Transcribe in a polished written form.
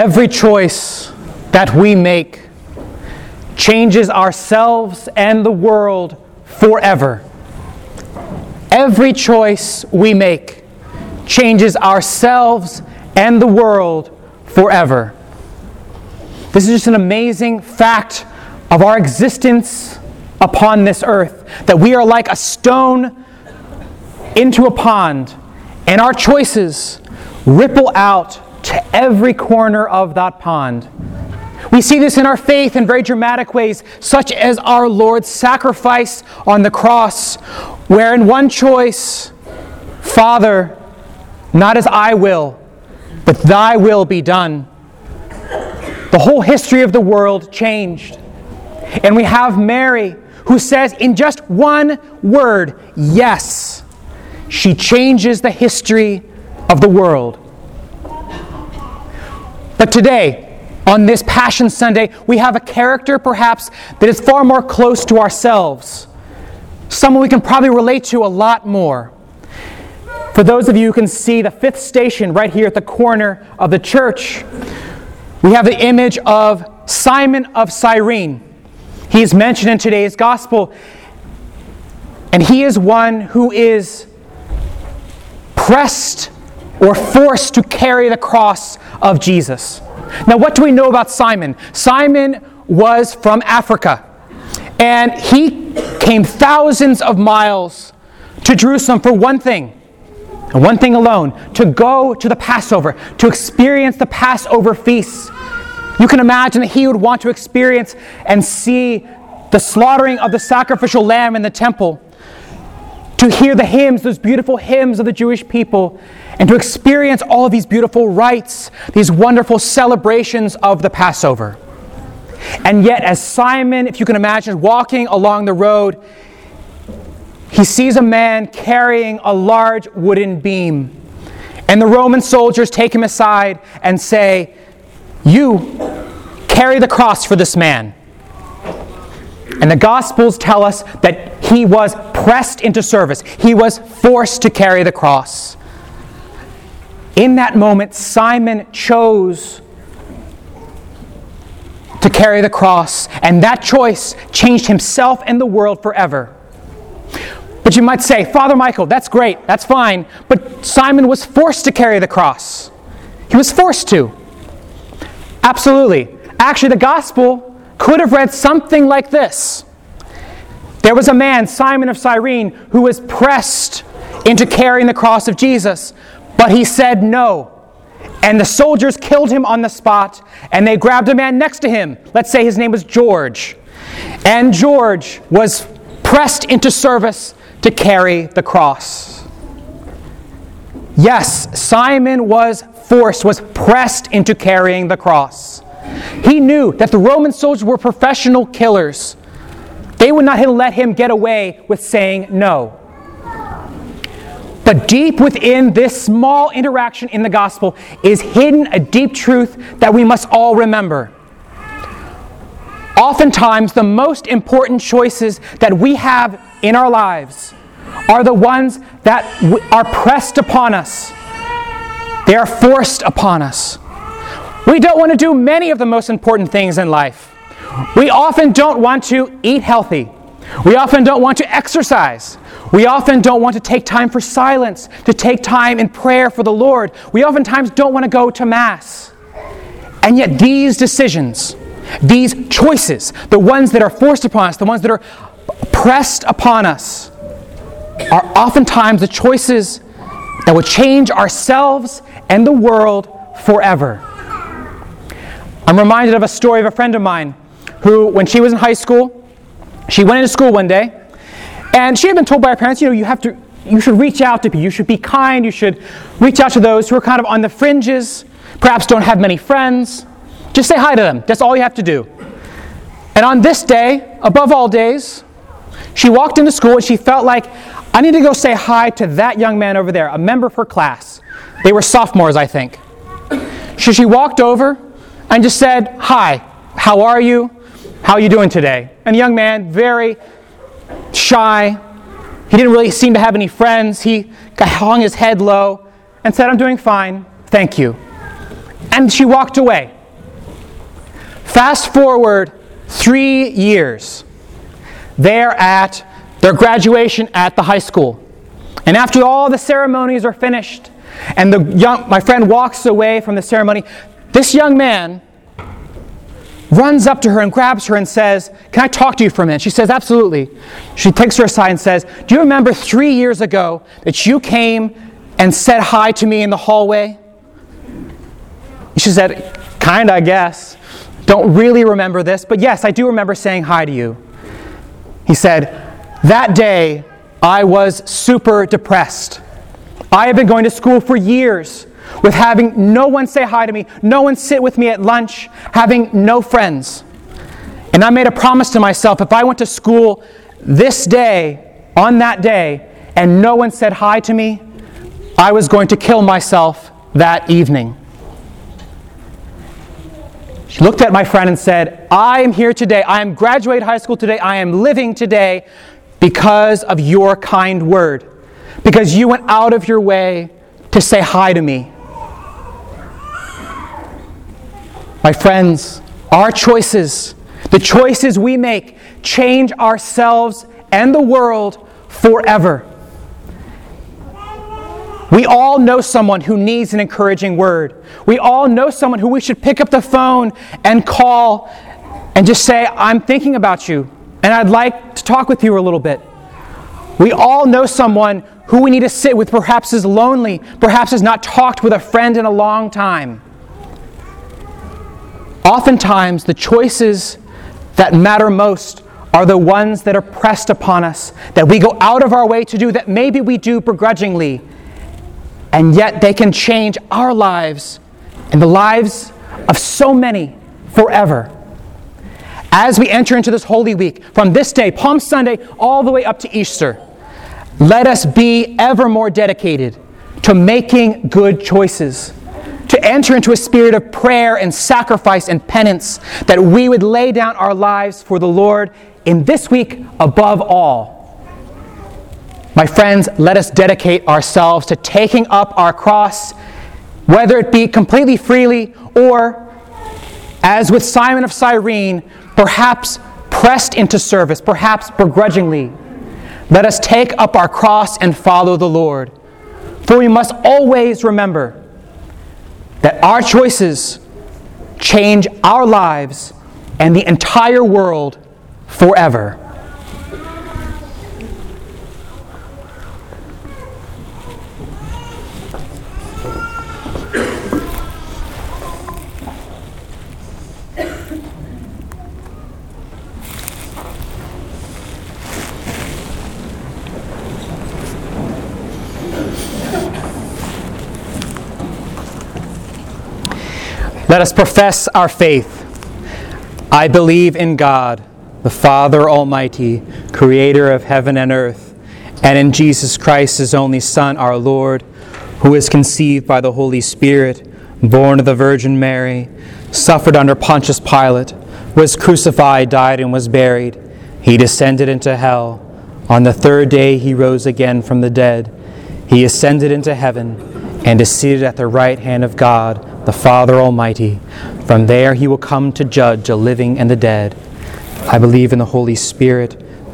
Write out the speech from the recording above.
Every choice that we make changes ourselves and the world forever. Every choice we make changes ourselves and the world forever. This is just an amazing fact of our existence upon this earth, that we are like a stone into a pond, and our choices ripple out to every corner of that pond. We see this in our faith in very dramatic ways, such as our Lord's sacrifice on the cross, where in one choice, Father, not as I will, but thy will be done. The whole history of the world changed. And we have Mary, who says in just one word, yes. She changes the history of the world. But today, on this Passion Sunday, we have a character perhaps that is far more close to ourselves. Someone we can probably relate to a lot more. For those of you who can see the fifth station right here at the corner of the church, we have the image of Simon of Cyrene. He is mentioned in today's gospel, and he is one who is pressed or forced to carry the cross of Jesus. Now, what do we know about Simon? Simon was from Africa, and he came thousands of miles to Jerusalem for one thing, and one thing alone, to go to the Passover, to experience the Passover feast. You can imagine that he would want to experience and see the slaughtering of the sacrificial lamb in the temple, to hear the hymns, those beautiful hymns of the Jewish people, and to experience all of these beautiful rites, these wonderful celebrations of the Passover. And yet, as Simon, if you can imagine, walking along the road, he sees a man carrying a large wooden beam. And the Roman soldiers take him aside and say, "You carry the cross for this man." And the Gospels tell us that he was pressed into service. He was forced to carry the cross. In that moment, Simon chose to carry the cross, and that choice changed himself and the world forever. But you might say, "Father Michael, that's great, that's fine, but Simon was forced to carry the cross." He was forced to. Absolutely. Actually, the Gospel could have read something like this. There was a man, Simon of Cyrene, who was pressed into carrying the cross of Jesus, but he said no. And the soldiers killed him on the spot, and they grabbed a man next to him. Let's say his name was George. And George was pressed into service to carry the cross. Yes, Simon was pressed into carrying the cross. He knew that the Roman soldiers were professional killers. They would not let him get away with saying no. But deep within this small interaction in the gospel is hidden a deep truth that we must all remember. Oftentimes, the most important choices that we have in our lives are the ones that are pressed upon us. They are forced upon us. We don't want to do many of the most important things in life. We often don't want to eat healthy. We often don't want to exercise. We often don't want to take time for silence, to take time in prayer for the Lord. We oftentimes don't want to go to Mass. And yet these decisions, these choices, the ones that are forced upon us, the ones that are pressed upon us, are oftentimes the choices that will change ourselves and the world forever. I'm reminded of a story of a friend of mine who, when she was in high school, she went into school one day, and she had been told by her parents, you should reach out to people, you should be kind, you should reach out to those who are kind of on the fringes, perhaps don't have many friends. Just say hi to them. That's all you have to do. And on this day, above all days, she walked into school and she felt like, I need to go say hi to that young man over there, a member of her class. They were sophomores, I think. So she walked over and just said, "Hi, how are you? How are you doing today?" And the young man, very shy, he didn't really seem to have any friends. He hung his head low and said, "I'm doing fine, thank you." And she walked away. Fast forward 3 years. They're at their graduation at the high school. And after all the ceremonies are finished, and my friend walks away from the ceremony, this young man runs up to her and grabs her and says, "Can I talk to you for a minute?" She says, "Absolutely." She takes her aside and says, "Do you remember 3 years ago that you came and said hi to me in the hallway?" She said, "Kinda, I guess. Don't really remember this, but yes, I do remember saying hi to you." He said, "That day, I was super depressed. I have been going to school for years with having no one say hi to me, no one sit with me at lunch, having no friends. And I made a promise to myself, if I went to school this day, on that day, and no one said hi to me, I was going to kill myself that evening." She looked at my friend and said, "I am here today. I am graduating high school today. I am living today because of your kind word. Because you went out of your way to say hi to me." My friends, our choices, the choices we make, change ourselves and the world forever. We all know someone who needs an encouraging word. We all know someone who we should pick up the phone and call and just say, "I'm thinking about you, and I'd like to talk with you a little bit." We all know someone who we need to sit with, perhaps is lonely, perhaps has not talked with a friend in a long time. Oftentimes, the choices that matter most are the ones that are pressed upon us, that we go out of our way to do, that maybe we do begrudgingly, and yet they can change our lives and the lives of so many forever. As we enter into this Holy Week, from this day, Palm Sunday, all the way up to Easter, let us be ever more dedicated to making good choices, to enter into a spirit of prayer and sacrifice and penance, that we would lay down our lives for the Lord in this week above all. My friends, let us dedicate ourselves to taking up our cross, whether it be completely freely or, as with Simon of Cyrene, perhaps pressed into service, perhaps begrudgingly. Let us take up our cross and follow the Lord. For we must always remember that our choices change our lives and the entire world forever. Let us profess our faith. I believe in God, the Father Almighty, creator of heaven and earth, and in Jesus Christ, his only Son, our Lord, who was conceived by the Holy Spirit, born of the Virgin Mary, suffered under Pontius Pilate, was crucified, died, and was buried. He descended into hell. On the third day he rose again from the dead. He ascended into heaven and is seated at the right hand of God, the Father Almighty. From there he will come to judge the living and the dead. I believe in the Holy Spirit,